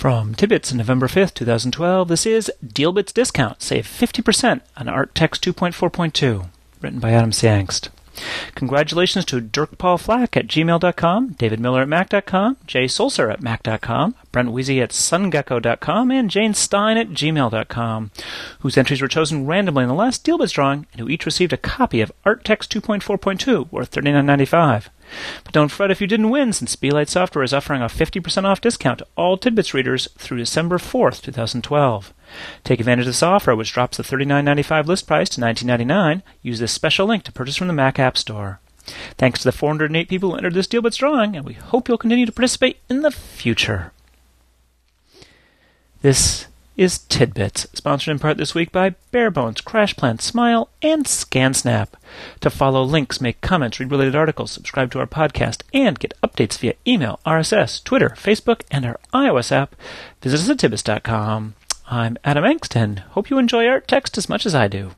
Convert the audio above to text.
From Tidbits on November 5th, 2012, this is DealBits Discount. Save 50% on ArtText 2.4.2. Written by Adam C. Angst. Congratulations to Dirk Paul Flack at gmail.com, David Miller at mac.com, Jay Solser at mac.com, Brent Weezy at sungecko.com, and Jane Stein at gmail.com, whose entries were chosen randomly in the last DealBits drawing, and who each received a copy of ArtText 2.4.2, worth $39.95. But don't fret if you didn't win, since Beelight Software is offering a 50% off discount to all Tidbits readers through December 4th, 2012. Take advantage of this offer, which drops the $39.95 list price to $19.99. Use this special link to purchase from the Mac App Store. Thanks to the 408 people who entered this DealBits drawing, and we hope you'll continue to participate in the future. This is Tidbits, sponsored in part this week by Barebones, CrashPlan, Smile, and ScanSnap. To follow links, make comments, read related articles, subscribe to our podcast, and get updates via email, RSS, Twitter, Facebook, and our iOS app, visit us at tidbits.com. I'm Adam Angst, and hope you enjoy ArtText as much as I do.